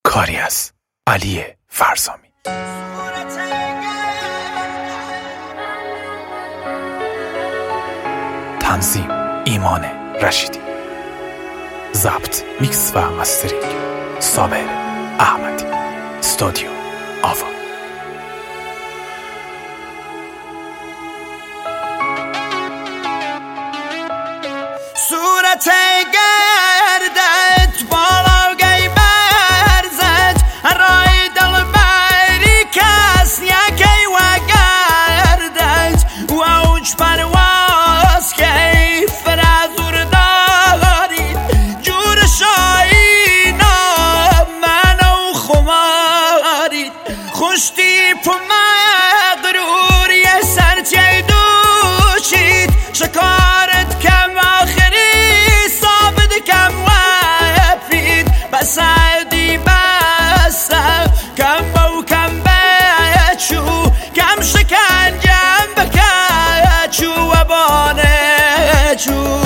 کاری از علی فرزامی. تنظیم ایمان رشیدی. ضبط، میکس و مسترینگ صابر احمدی. استودیو آوا. صورت گردت بالا گی برزد رای دل بری کس یکی و گردت و اوج پرواز که فرازور دارید جور شاینا منو خمارید خوشتی پو مغرور یه سرچه دوشید شکارت کم سعدی بسم کم و کم بچو کم شکنجم بکچو و بانچو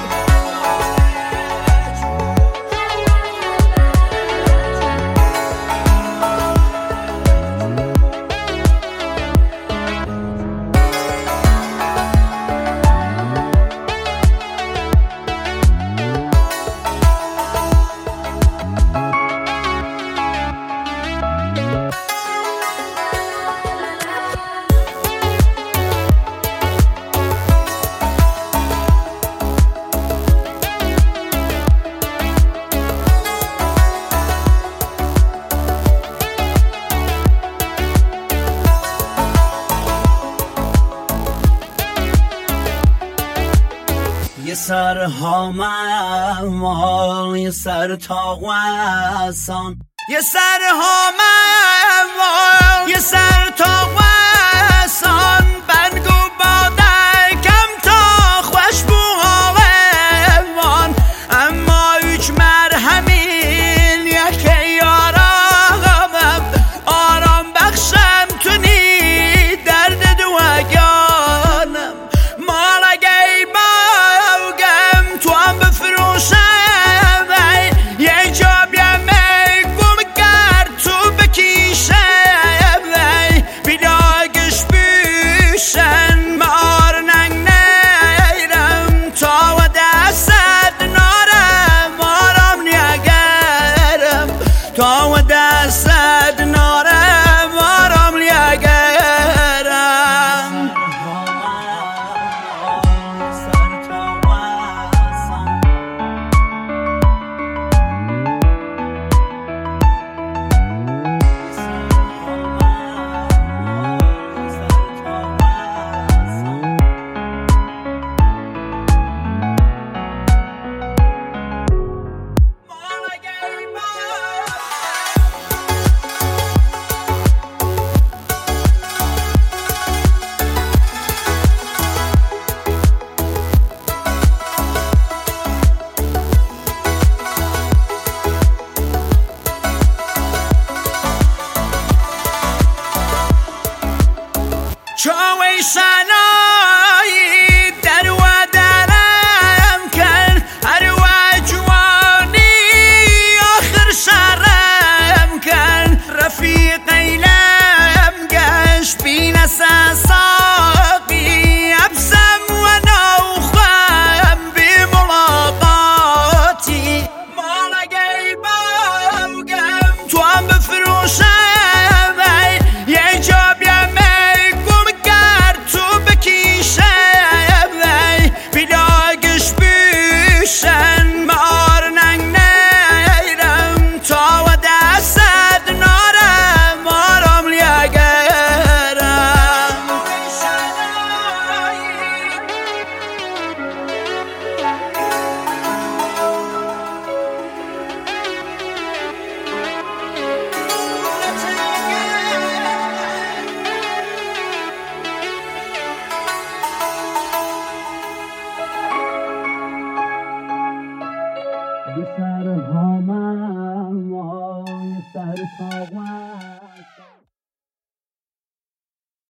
یه سر ها مال یه سر تا وسان یه سر ها مال یه سر تا وسان بنگو باده کم تا خوشبو حالمان اما هیچ مرهمین یکی یارامم آرام بخشم تونی درد دوگانم مالگی Always